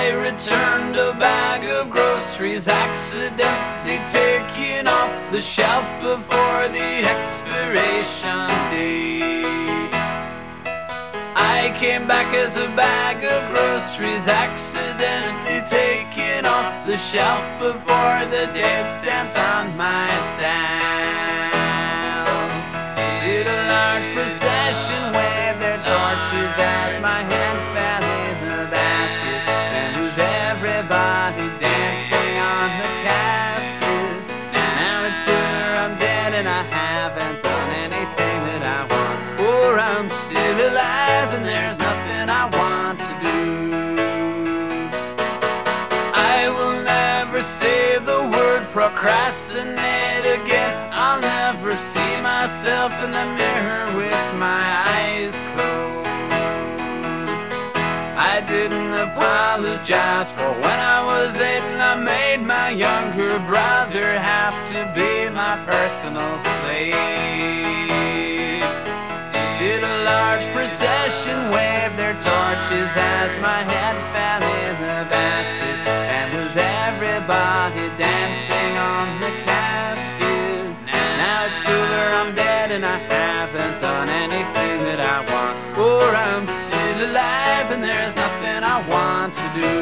I returned a bag of groceries, accidentally taken off the shelf before the expiration date. I came back as a bag of groceries, accidentally taken off the shelf before the date stamped on myself. Did a large procession wave their torches as my hand fell in the basket, and was everybody dancing on the casket? Now it's over, I'm dead, and I haven't done anything that I want, or I'm still alive and there's nothing I want to do. I will never say the word procrastinate again. I'll never see myself in the mirror with my eyes closed. I didn't apologize for when I was 8 and I made my younger brother have to be my personal slave. Did a large procession wave their torches as my head fell in the basket, and was everybody dancing on the casket? Now it's over, I'm dead, and I haven't done anything that I want, or I'm still alive and there's nothing I want to do.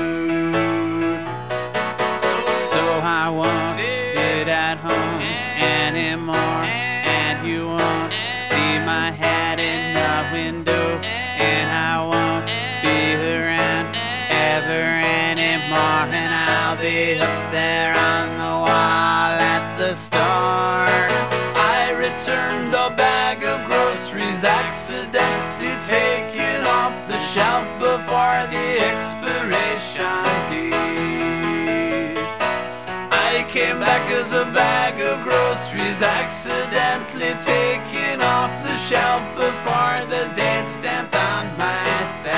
So I won't sit at home anymore, and you won't see my hat in the window, and I won't be around ever anymore, and I'll be up there on the wall at the store. I returned a bag of groceries, accidentally taken off the shelf before the expiration date. I came back as a bag of groceries, accidentally taken off the shelf before the date stamped on myself.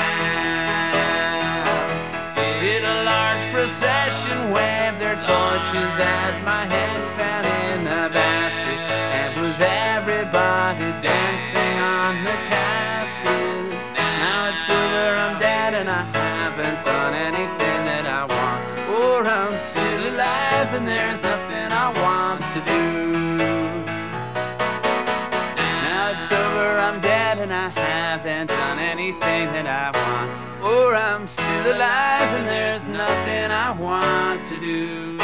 Did a large procession wave their torches as my head fell in the basket, and was everybody dancing on the casket? Now it's over, I'm dead, and I haven't done anything that I want, or I'm still alive and there's nothing I want to do. Now it's over, I'm dead, and I haven't done anything that I want, or I'm still alive and there's nothing I want to do.